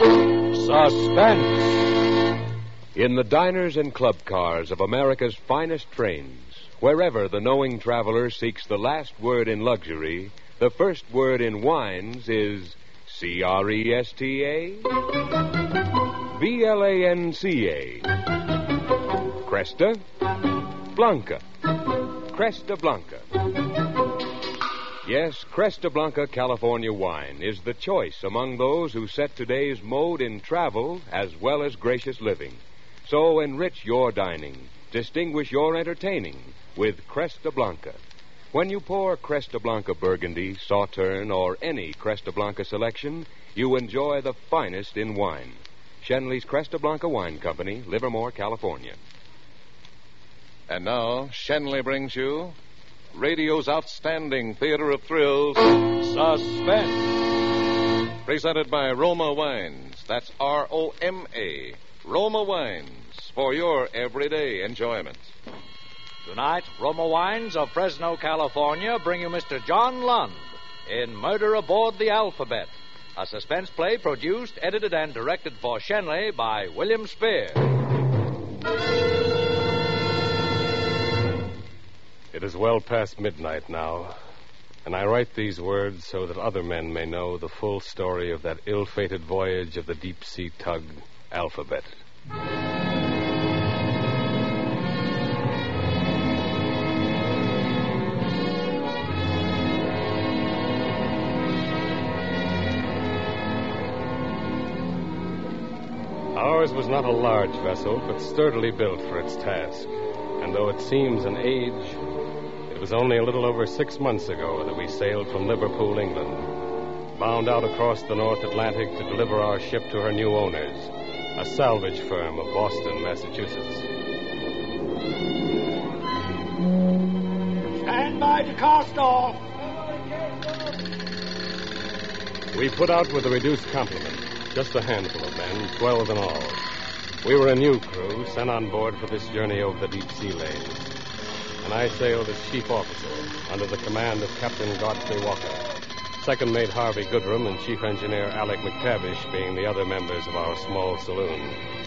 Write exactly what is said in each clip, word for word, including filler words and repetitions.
Suspense. In the diners and club cars of America's finest trains, wherever the knowing traveler seeks the last word in luxury, the first word in wines is C R E S T A, B L A N C A. Cresta Blanca. Cresta Blanca. Yes, Cresta Blanca California wine is the choice among those who set today's mode in travel as well as gracious living. So enrich your dining, distinguish your entertaining with Cresta Blanca. When you pour Cresta Blanca Burgundy, Sauterne, or any Cresta Blanca selection, you enjoy the finest in wine. Shenley's Cresta Blanca Wine Company, Livermore, California. And now, Shenley brings you radio's outstanding theater of thrills, Suspense. Presented by Roma Wines. That's R O M A. Roma Wines, for your everyday enjoyment. Tonight, Roma Wines of Fresno, California, bring you Mister John Lund in Murder Aboard the Alphabet, a suspense play produced, edited, and directed for Shenley by William Spear. It is well past midnight now, and I write these words so that other men may know the full story of that ill-fated voyage of the deep-sea tug, Alphabet. Ours was not a large vessel, but sturdily built for its task. And though it seems an age, it was only a little over six months ago that we sailed from Liverpool, England, bound out across the North Atlantic to deliver our ship to her new owners, a salvage firm of Boston, Massachusetts. Stand by to cast off. We put out with a reduced complement, just a handful of men, twelve in all. We were a new crew sent on board for this journey over the deep sea lanes. And I sailed as chief officer under the command of Captain Godfrey Walker, second mate Harvey Goodrum, and chief engineer Alec McTavish being the other members of our small saloon.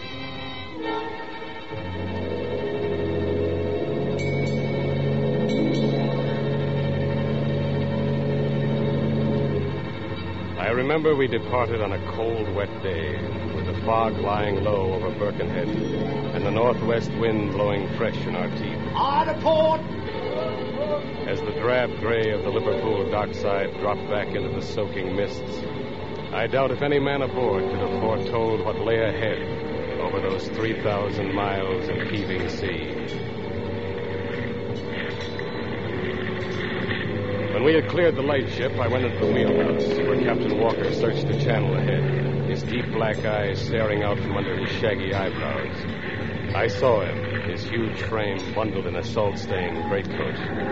I remember we departed on a cold, wet day, with the fog lying low over Birkenhead and the northwest wind blowing fresh in our teeth. Hard a port! As the drab gray of the Liverpool dockside dropped back into the soaking mists, I doubt if any man aboard could have foretold what lay ahead over those three thousand miles of heaving sea. When we had cleared the lightship, I went into the wheelhouse, where Captain Walker searched the channel ahead, his deep black eyes staring out from under his shaggy eyebrows. I saw him, his huge frame bundled in a salt-stained greatcoat.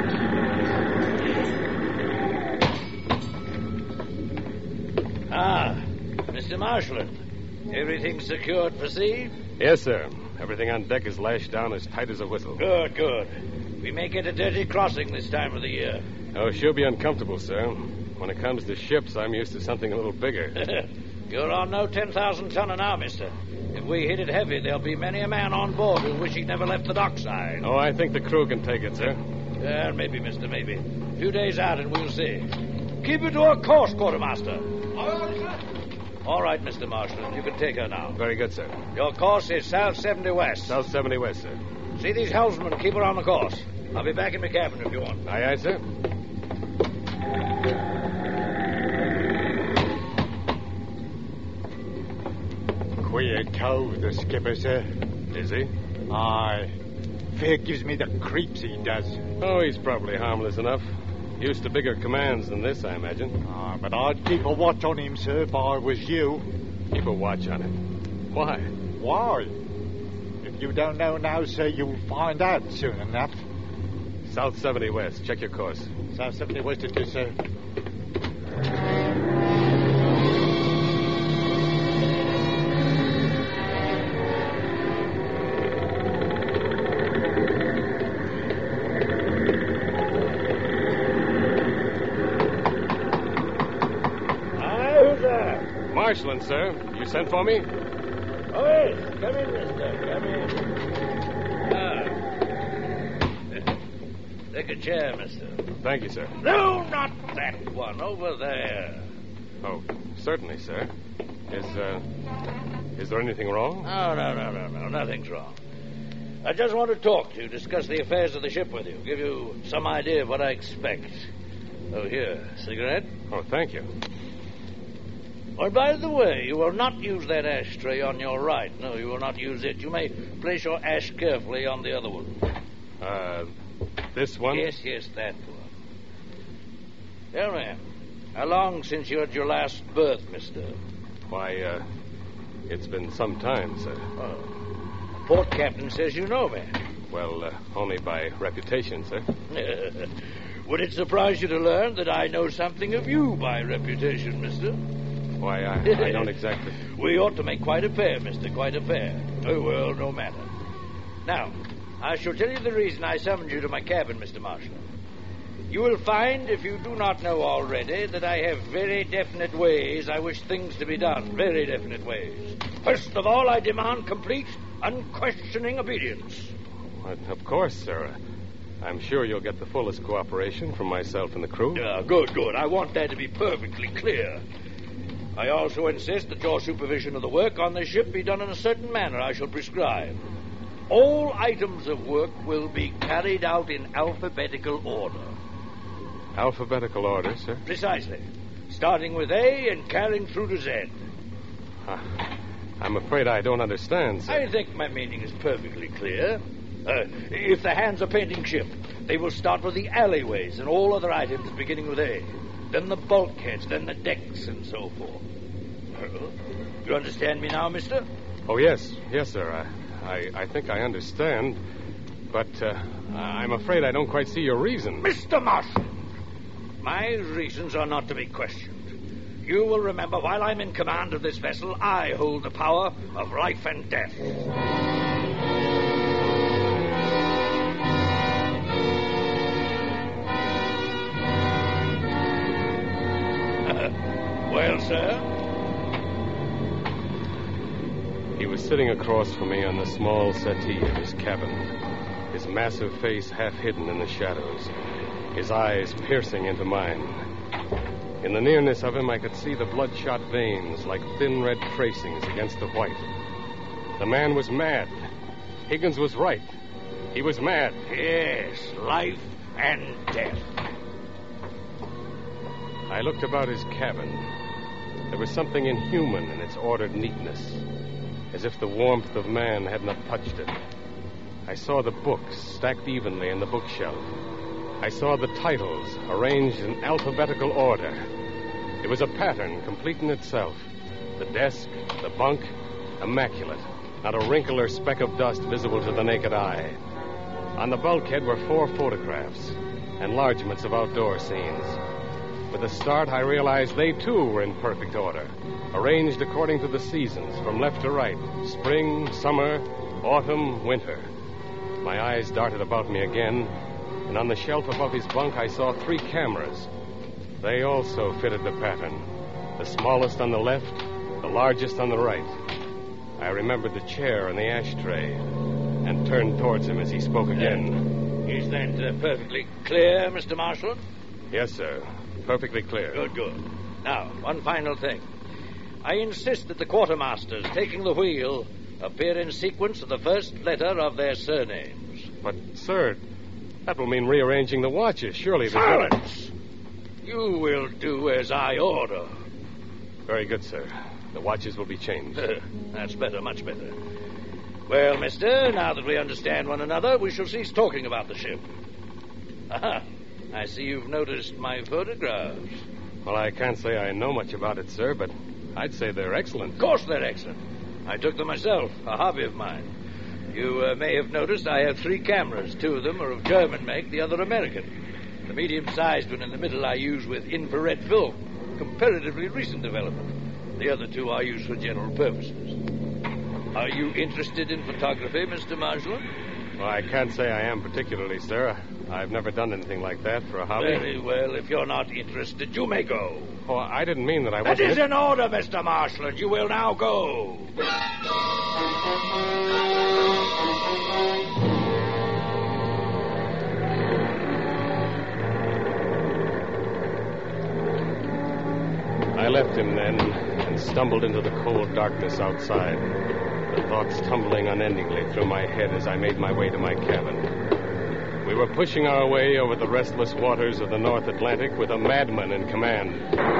Ah, Mister Marshland, everything secured for sea? Yes, sir. Everything on deck is lashed down as tight as a whistle. Good, good. We may get a dirty crossing this time of the year. Oh, she'll be uncomfortable, sir. When it comes to ships, I'm used to something a little bigger. You're on no ten thousand tonner now, mister. If we hit it heavy, there'll be many a man on board who'll wish he'd never left the dockside. Oh, I think the crew can take it, sir. Yeah, maybe, mister, maybe. A few days out and we'll see. Keep it to our course, quartermaster. All right, sir. All right, Mister Marshland, you can take her now. Very good, sir. Your course is south seventy west. South seventy west, sir. See these helmsmen keep her on the course. I'll be back in my cabin if you want. Aye, aye, sir. Queer cove, the skipper, sir. Is he? Aye. Fear gives me the creeps, he does. Oh, he's probably harmless enough. Used to bigger commands than this, I imagine. Ah, but I'd keep a watch on him, sir, if I was you. Keep a watch on him. Why? Why? If you don't know now, sir, you'll find out soon enough. South seventy west. Check your course. South seventy west it is, sir. Marshland, sir. You sent for me? Oh, yes. Come in, mister. Come in. Ah. Take a chair, mister. Thank you, sir. No, not that one. Over there. Oh, certainly, sir. Is, uh... Is there anything wrong? No, no, no, no, no. Nothing's wrong. I just want to talk to you, discuss the affairs of the ship with you, give you some idea of what I expect. Oh, here. Cigarette? Oh, thank you. Oh, by the way, you will not use that ashtray on your right. No, you will not use it. You may place your ash carefully on the other one. Uh, this one? Yes, yes, that one. Tell me, how long since you had your last berth, mister? Why, uh, it's been some time, sir. Oh. Port captain says you know me. Well, uh, only by reputation, sir. Would it surprise you to learn that I know something of you by reputation, mister? Why, I, I don't exactly... We ought to make quite a pair, mister, quite a pair. Oh, well, no matter. Now, I shall tell you the reason I summoned you to my cabin, Mister Marshland. You will find, if you do not know already, that I have very definite ways I wish things to be done. Very definite ways. First of all, I demand complete, unquestioning obedience. Well, of course, sir. I'm sure you'll get the fullest cooperation from myself and the crew. Yeah, good, good. I want that to be perfectly clear. I also insist that your supervision of the work on this ship be done in a certain manner I shall prescribe. All items of work will be carried out in alphabetical order. Alphabetical order, sir? Precisely. Starting with A and carrying through to Z. Uh, I'm afraid I don't understand, sir. I think my meaning is perfectly clear. Uh, if the hands are painting ship, they will start with the alleyways and all other items beginning with A. Then the bulkheads, then the decks, and so forth. Uh, you understand me now, mister? Oh, yes. Yes, sir. I, I, I think I understand. But uh, I'm afraid I don't quite see your reason. Mister Marshland, my reasons are not to be questioned. You will remember, while I'm in command of this vessel, I hold the power of life and death. Well, sir? He was sitting across from me on the small settee of his cabin, his massive face half hidden in the shadows, his eyes piercing into mine. In the nearness of him, I could see the bloodshot veins like thin red tracings against the white. The man was mad. Higgins was right. He was mad. Yes, life and death. I looked about his cabin. There was something inhuman in its ordered neatness, as if the warmth of man had not touched it. I saw the books stacked evenly in the bookshelf. I saw the titles arranged in alphabetical order. It was a pattern complete in itself. The desk, the bunk, immaculate. Not a wrinkle or speck of dust visible to the naked eye. On the bulkhead were four photographs, enlargements of outdoor scenes. With a start, I realized they, too, were in perfect order, arranged according to the seasons, from left to right, spring, summer, autumn, winter. My eyes darted about me again, and on the shelf above his bunk, I saw three cameras. They also fitted the pattern, the smallest on the left, the largest on the right. I remembered the chair and the ashtray, and turned towards him as he spoke again. Uh, is that uh, perfectly clear, Mister Marshland? Yes, sir. Perfectly clear. Good, good. Now, one final thing. I insist that the quartermasters taking the wheel appear in sequence of the first letter of their surnames. But, sir, that will mean rearranging the watches. Surely the... Silence! You will do as I order. Very good, sir. The watches will be changed. That's better, much better. Well, mister, now that we understand one another, we shall cease talking about the ship. Aha. I see you've noticed my photographs. Well, I can't say I know much about it, sir, but I'd say they're excellent. Of course they're excellent. I took them myself, a hobby of mine. You uh, may have noticed I have three cameras. Two of them are of German make, the other American. The medium-sized one in the middle I use with infrared film, comparatively recent development. The other two I use for general purposes. Are you interested in photography, Mister Marshland? Well, I can't say I am particularly, sir. I've never done anything like that for a hobby. Very well. If you're not interested, you may go. Oh, I didn't mean that I That wasn't... is an order, Mister Marshal, and you will now go. I left him then and stumbled into the cold darkness outside, the thoughts tumbling unendingly through my head as I made my way to my cabin. We were pushing our way over the restless waters of the North Atlantic with a madman in command.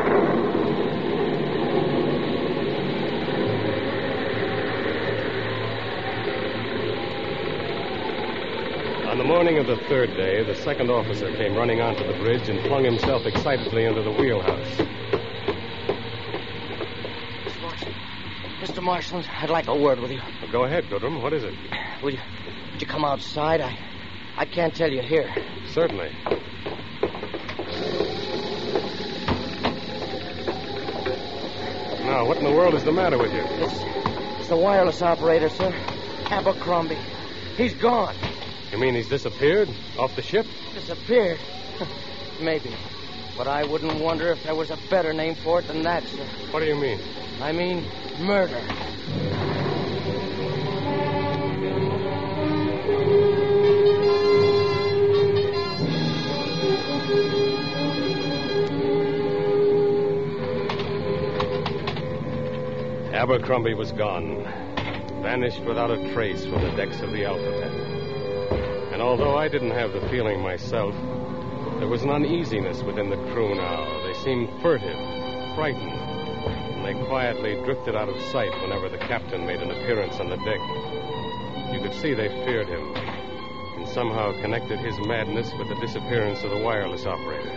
On the morning of the third day, the second officer came running onto the bridge and flung himself excitedly into the wheelhouse. Mister Marshal, I'd like a word with you. Well, go ahead, Goodrum. What is it? Would you, would you come outside? I, I can't tell you here. Certainly. Now, what in the world is the matter with you? It's, it's the wireless operator, sir. Abercrombie. He's gone. You mean he's disappeared? Off the ship? Disappeared? Maybe. But I wouldn't wonder if there was a better name for it than that, sir. What do you mean? I mean, murder. Abercrombie was gone, vanished without a trace from the decks of the Alphabet. And although I didn't have the feeling myself, there was an uneasiness within the crew now. They seemed furtive, frightened, and they quietly drifted out of sight whenever the captain made an appearance on the deck. You could see they feared him, and somehow connected his madness with the disappearance of the wireless operator.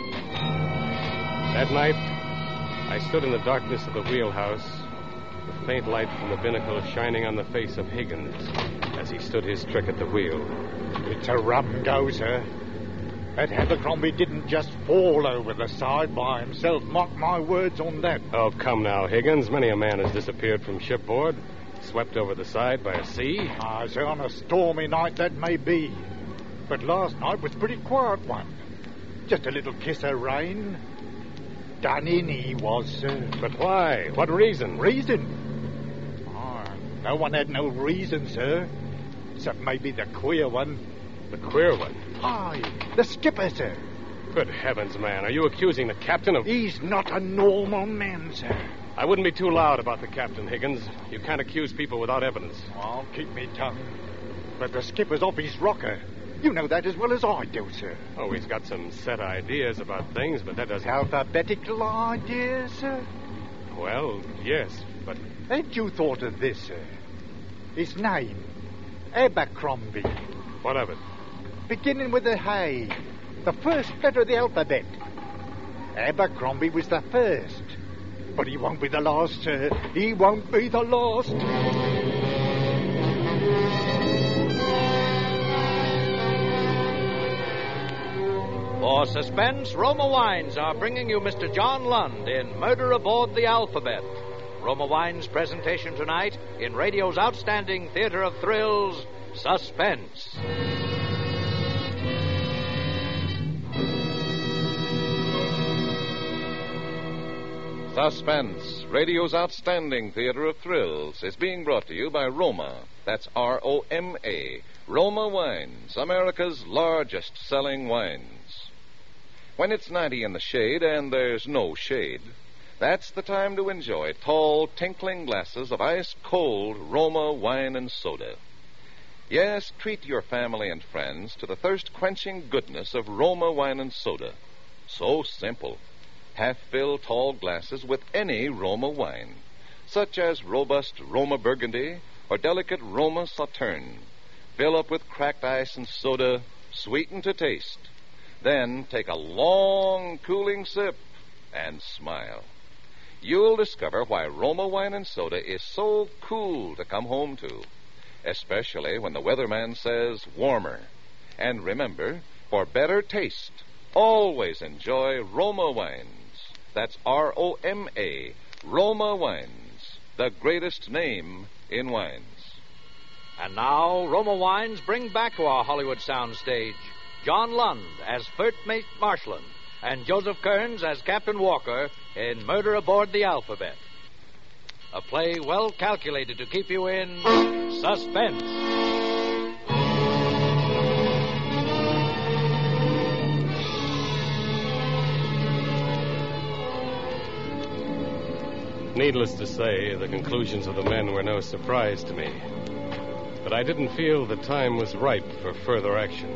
That night, I stood in the darkness of the wheelhouse, the faint light from the binnacle shining on the face of Higgins as he stood his trick at the wheel. It's a rum go, sir. That Abercrombie didn't just fall over the side by himself. Mark my words on that. Oh, come now, Higgins. Many a man has disappeared from shipboard, swept over the side by a sea. Ah, sir, on a stormy night that may be. But last night was a pretty quiet one. Just a little kiss of rain. Done in he was, sir. But why? What reason? Reason? Ah, no one had no reason, sir. Except maybe the queer one. The queer one? Aye, the skipper, sir. Good heavens, man. Are you accusing the captain of... He's not a normal man, sir. I wouldn't be too loud about the captain, Higgins. You can't accuse people without evidence. I'll keep me tongue. But the skipper's off his rocker. You know that as well as I do, sir. Oh, he's got some set ideas about things, but that doesn't... Alphabetical ideas, sir? Well, yes, but... Ain't you thought of this, sir? His name, Abercrombie. What of it? Beginning with a Hay. The first letter of the alphabet. Abercrombie was the first. But he won't be the last, sir. He won't be the last. For suspense, Roma Wines are bringing you Mister John Lund in Murder Aboard the Alphabet. Roma Wines' presentation tonight in radio's outstanding theater of thrills, Suspense. Suspense, radio's outstanding theater of thrills, is being brought to you by Roma. That's R O M A. Roma Wines, America's largest selling wines. When it's ninety in the shade and there's no shade, that's the time to enjoy tall, tinkling glasses of ice-cold Roma wine and soda. Yes, treat your family and friends to the thirst-quenching goodness of Roma wine and soda. So simple. Half-fill tall glasses with any Roma wine, such as robust Roma Burgundy or delicate Roma Sauterne. Fill up with cracked ice and soda, sweeten to taste. Then take a long, cooling sip and smile. You'll discover why Roma wine and soda is so cool to come home to, especially when the weatherman says warmer. And remember, for better taste, always enjoy Roma wines. That's R O M A, Roma Wines, the greatest name in wines. And now, Roma Wines bring back to our Hollywood soundstage John Lund as First Mate Marshland and Joseph Kearns as Captain Walker in Murder Aboard the Alphabet. A play well calculated to keep you in suspense. Needless to say, the conclusions of the men were no surprise to me. But I didn't feel the time was ripe for further action.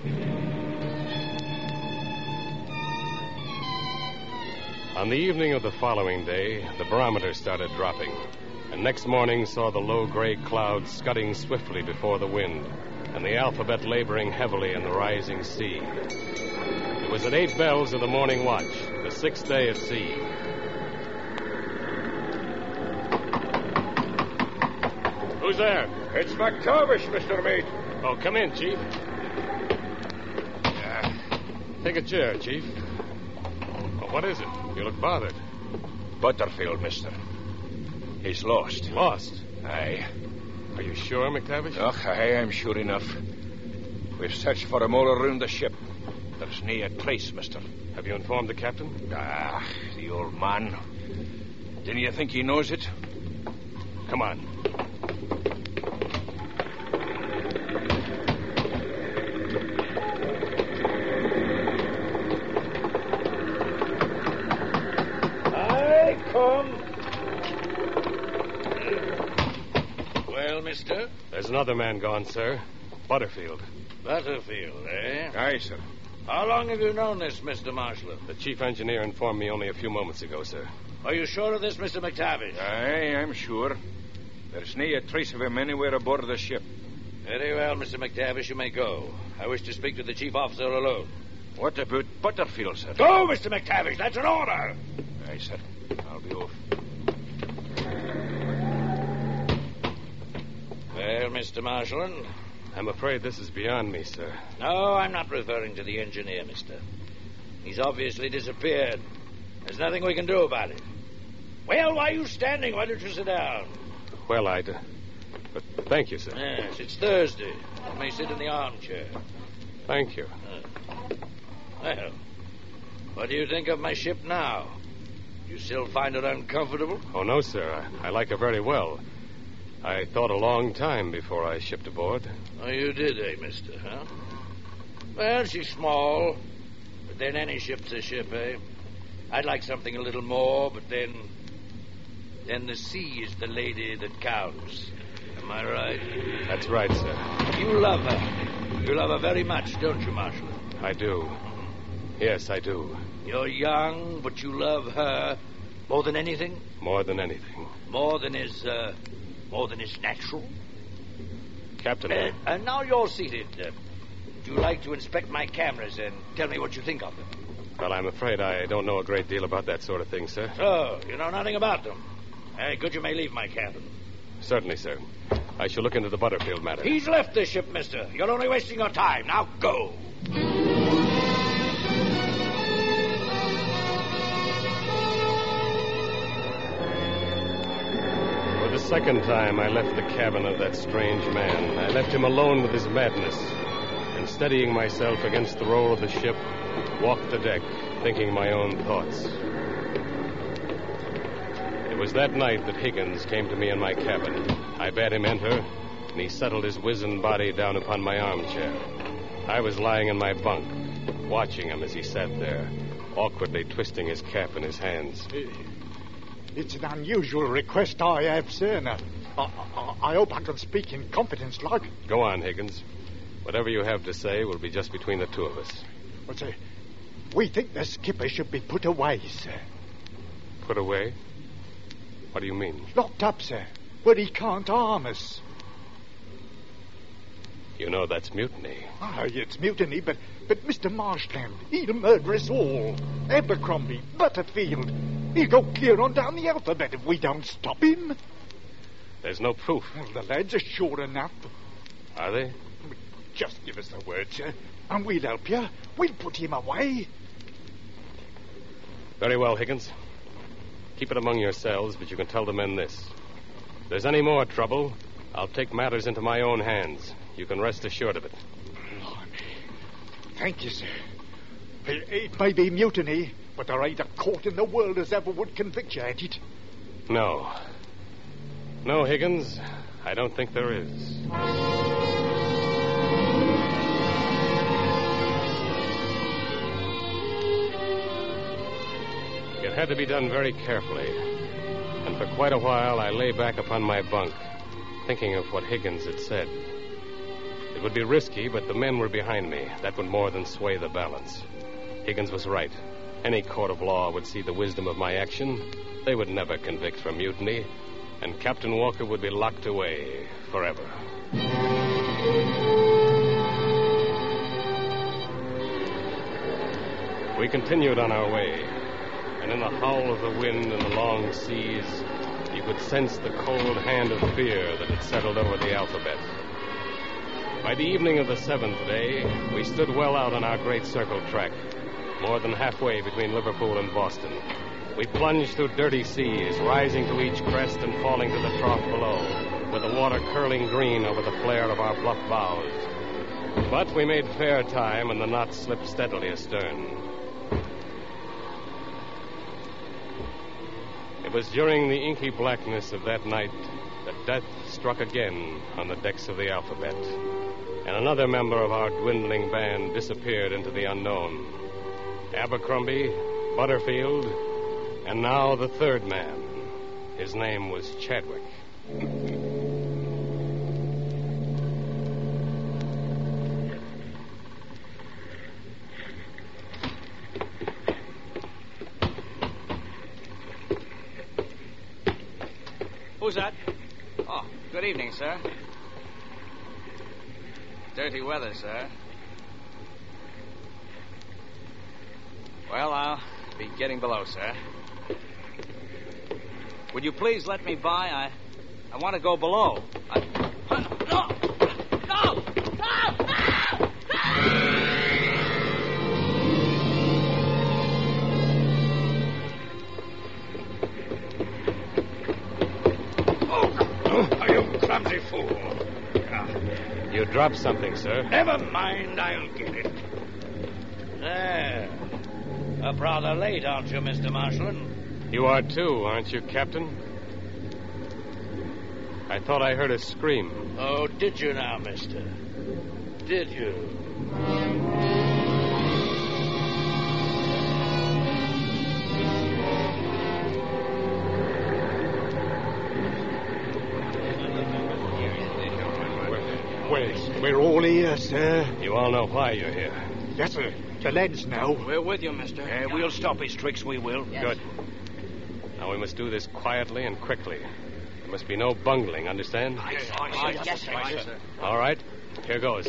On the evening of the following day, the barometer started dropping, and next morning saw the low gray clouds scudding swiftly before the wind, and the Alphabet laboring heavily in the rising sea. It was at eight bells of the morning watch, the sixth day at sea. Who's there? It's McTavish, Mister Mate. Oh, come in, Chief. Uh, take a chair, Chief. Oh, what is it? You look bothered. Butterfield, mister. He's lost. Lost? Aye. Are you sure, McTavish? Och, aye, I'm sure enough. We've searched for him all around the ship. There's nae a trace, mister. Have you informed the captain? Ah, the old man. Didn't you think he knows it? Come on. Well, mister? There's another man gone, sir. Butterfield. Butterfield, eh? Aye, sir. How long have you known this, Mister Marshland? The chief engineer informed me only a few moments ago, sir. Are you sure of this, Mister McTavish? Aye, I'm sure. There's nae a trace of him anywhere aboard the ship. Very well, Mister McTavish, you may go. I wish to speak to the chief officer alone. What about Butterfield, sir? Go, Mister McTavish. That's an order. Aye, sir. I'll be off. Well, Mister Marshland? I'm afraid this is beyond me, sir. No, I'm not referring to the engineer, mister. He's obviously disappeared. There's nothing we can do about it. Well, why are you standing? Why don't you sit down? Well, I'd... Uh, but thank you, sir. Yes, it's Thursday. You may sit in the armchair. Thank you. Uh, well, what do you think of my ship now? You still find it uncomfortable? Oh, no, sir. I, I like her very well. I thought a long time before I shipped aboard. Oh, you did, eh, mister, huh? Well, she's small, but then any ship's a ship, eh? I'd like something a little more, but then... Then the sea is the lady that counts. Am I right? That's right, sir. You love her. You love her very much, don't you, Marshall? I do. Yes, I do. You're young, but you love her more than anything? More than anything. More than is, uh... More than is natural? Captain... Uh, and now you're seated. Uh, would you like to inspect my cameras and tell me what you think of them? Well, I'm afraid I don't know a great deal about that sort of thing, sir. Oh, you know nothing about them. Uh, good, you may leave my cabin. Certainly, sir. I shall look into the Butterfield matter. He's left the ship, mister. You're only wasting your time. Now go. For the second time, I left the cabin of that strange man. I left him alone with his madness, and steadying myself against the roll of the ship, walked the deck, thinking my own thoughts. It was that night that Higgins came to me in my cabin. I bade him enter, and he settled his wizened body down upon my armchair. I was lying in my bunk, watching him as he sat there, awkwardly twisting his cap in his hands. It's an unusual request I have, sir. And, uh, I, I, I hope I can speak in confidence, like. Go on, Higgins. Whatever you have to say will be just between the two of us. Well, sir, we think the skipper should be put away, sir. Put away? What do you mean? Locked up, sir, where he can't harm us. You know that's mutiny. Ah, it's mutiny, but, but Mister Marshland, he'll murder us all. Abercrombie, Butterfield. He'll go clear on down the alphabet if we don't stop him. There's no proof. Well, the lads are sure enough. Are they? Just give us the word, sir, and we'll help you. We'll put him away. Very well, Higgins. Keep it among yourselves, but you can tell the men this. If there's any more trouble, I'll take matters into my own hands. You can rest assured of it. Thank you, sir. It, it may be mutiny, but there ain't a court in the world as ever would convict you at it. No. No, Higgins. I don't think there is. It had to be done very carefully. And for quite a while, I lay back upon my bunk, thinking of what Higgins had said. It would be risky, but the men were behind me. That would more than sway the balance. Higgins was right. Any court of law would see the wisdom of my action. They would never convict for mutiny, and Captain Walker would be locked away forever. We continued on our way, and in the howl of the wind and the long seas, you could sense the cold hand of fear that had settled over the alphabet. By the evening of the seventh day, we stood well out on our great circle track, more than halfway between Liverpool and Boston. We plunged through dirty seas, rising to each crest and falling to the trough below, with the water curling green over the flare of our bluff bows. But we made fair time, and the knot slipped steadily astern. It was during the inky blackness of that night that death struck again on the decks of the Alphabet, and another member of our dwindling band disappeared into the unknown. Abercrombie, Butterfield, and now the third man. His name was Chadwick. Who's that? Oh, good evening, sir. Dirty weather, sir. Well, I'll be getting below, sir. Would you please let me by? I I want to go below. I... No! No! No! Oh, you clumsy fool. You dropped something, sir. Never mind, I'll get it. There. Up rather late, aren't you, Mister Marshland? You are too, aren't you, Captain? I thought I heard a scream. Oh, did you now, mister? Did you? We're, we're all here, sir. You all know why you're here. Yes, sir. The lads know. We're with you, mister. Uh, we'll stop his tricks, we will. Yes. Good. Now we must do this quietly and quickly. There must be no bungling, understand? Yes, sir. Yes, sir. Yes, sir. All right. Here goes.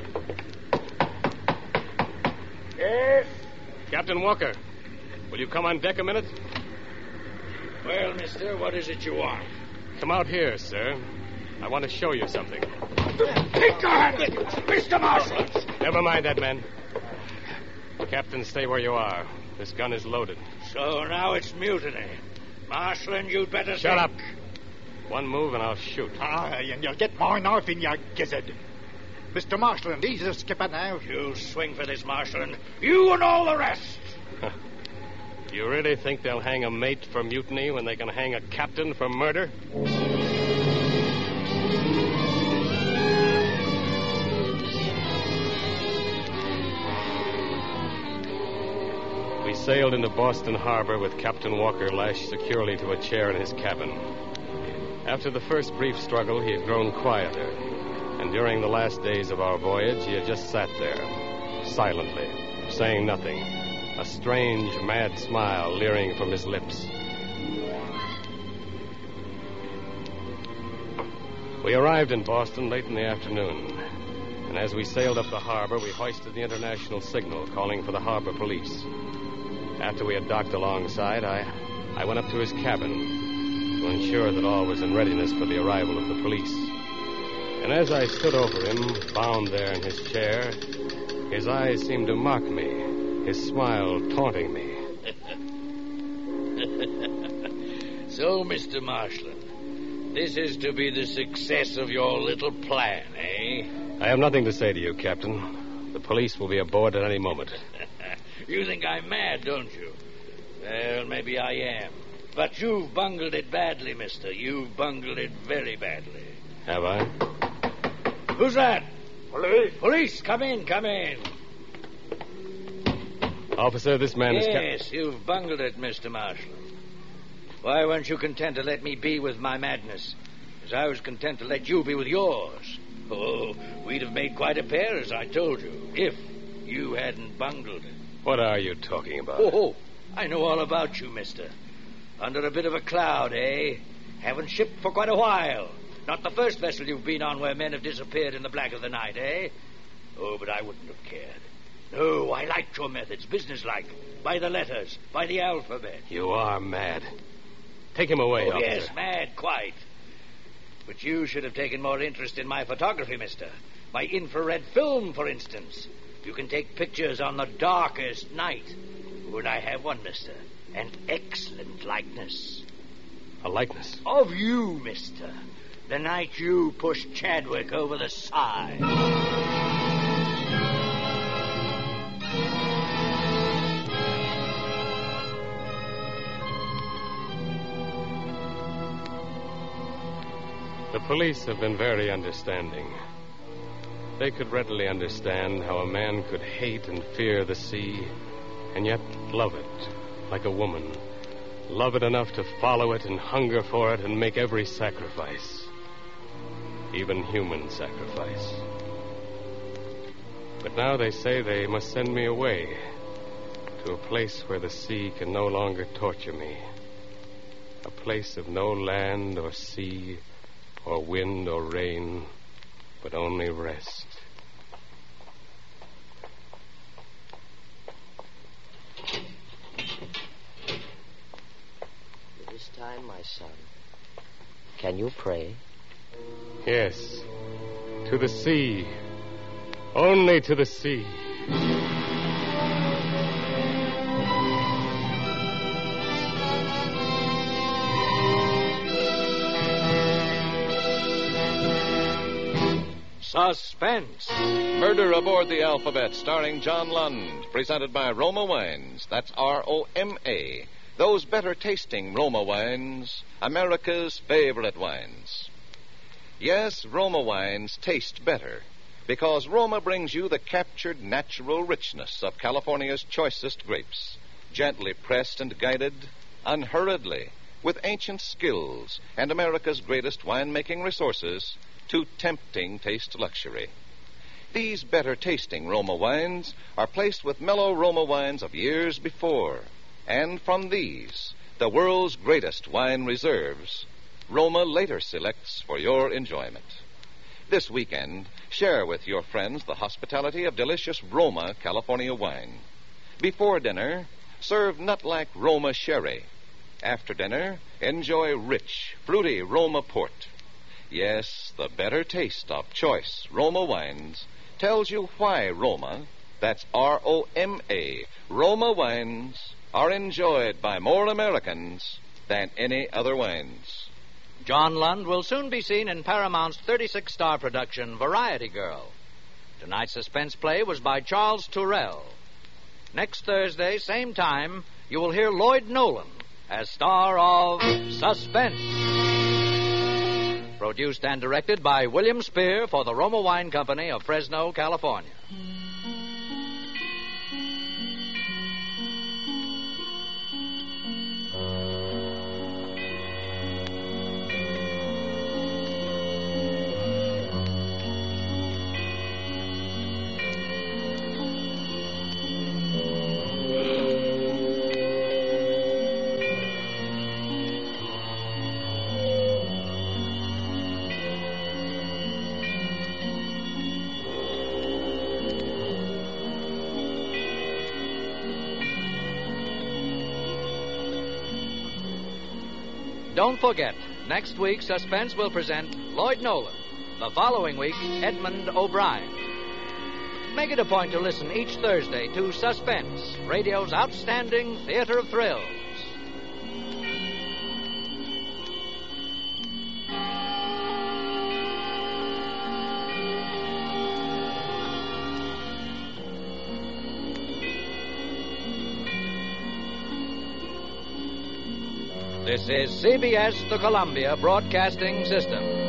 Yes? Captain Walker, will you come on deck a minute? Well, mister, what is it you want? Come out here, sir. I want to show you something. Take guard! Mister Marshall! Never mind that, man. Captain, stay where you are. This gun is loaded. So now it's mutiny. Marshland, you'd better Shut think. up. One move and I'll shoot. Aye, and you'll get my knife in your gizzard. Mister Marshland, he's the skipper now. You swing for this, Marshland. You and all the rest. You really think they'll hang a mate for mutiny when they can hang a captain for murder? We sailed into Boston Harbor with Captain Walker lashed securely to a chair in his cabin. After the first brief struggle, he had grown quieter, and during the last days of our voyage, he had just sat there, silently, saying nothing, a strange, mad smile leering from his lips. We arrived in Boston late in the afternoon, and as we sailed up the harbor, we hoisted the international signal calling for the harbor police. After we had docked alongside, I, I went up to his cabin to ensure that all was in readiness for the arrival of the police. And as I stood over him, bound there in his chair, his eyes seemed to mock me, his smile taunting me. So, Mister Marshland, This is to be the success of your little plan, eh? I have nothing to say to you, Captain. The police will be aboard at any moment. You think I'm mad, don't you? Well, maybe I am. But you've bungled it badly, mister. You've bungled it very badly. Have I? Who's that? Police. Police, come in, come in. Officer, this man yes, is... Yes, you've bungled it, Mister Marshall. Why weren't you content to let me be with my madness, as I was content to let you be with yours? Oh, we'd have made quite a pair, as I told you, if you hadn't bungled it. What are you talking about? Oh, I know all about you, mister. Under a bit of a cloud, eh? Haven't shipped for quite a while. Not the first vessel you've been on where men have disappeared in the black of the night, eh? Oh, but I wouldn't have cared. No, I liked your methods, businesslike. By the letters, by the alphabet. You are mad. Take him away, oh, officer. Yes, mad, quite. But you should have taken more interest in my photography, mister. My infrared film, for instance. You can take pictures on the darkest night. Would I have one, mister? An excellent likeness. A likeness? Of you, mister. The night you pushed Chadwick over the side. The police have been very understanding. They could readily understand how a man could hate and fear the sea, and yet love it like a woman. Love it enough to follow it and hunger for it and make every sacrifice. Even human sacrifice. But now they say they must send me away to a place where the sea can no longer torture me. A place of no land or sea or wind or rain, but only rest. This time, my son, can you pray? Yes, to the sea. Only to the sea. Suspense. Murder Aboard the Alphabet, starring John Lund, presented by Roma Wines. That's R O M A. Those better tasting Roma wines, America's favorite wines. Yes, Roma wines taste better because Roma brings you the captured natural richness of California's choicest grapes, gently pressed and guided, unhurriedly, with ancient skills and America's greatest winemaking resources to tempting taste luxury. These better tasting Roma wines are placed with mellow Roma wines of years before, and from these, the world's greatest wine reserves, Roma later selects for your enjoyment. This weekend, share with your friends the hospitality of delicious Roma California wine. Before dinner, serve nut-like Roma sherry. After dinner, enjoy rich, fruity Roma port. Yes, the better taste of choice Roma wines tells you why Roma, that's R O M A, Roma wines, are enjoyed by more Americans than any other wines. John Lund will soon be seen in Paramount's thirty-six star production, Variety Girl. Tonight's suspense play was by Charles Turrell. Next Thursday, same time, you will hear Lloyd Nolan as star of Suspense. Produced and directed by William Spear for the Roma Wine Company of Fresno, California. Don't forget, next week, Suspense will present Lloyd Nolan. The following week, Edmund O'Brien. Make it a point to listen each Thursday to Suspense, radio's outstanding theater of thrills. This is C B S, the Columbia Broadcasting System.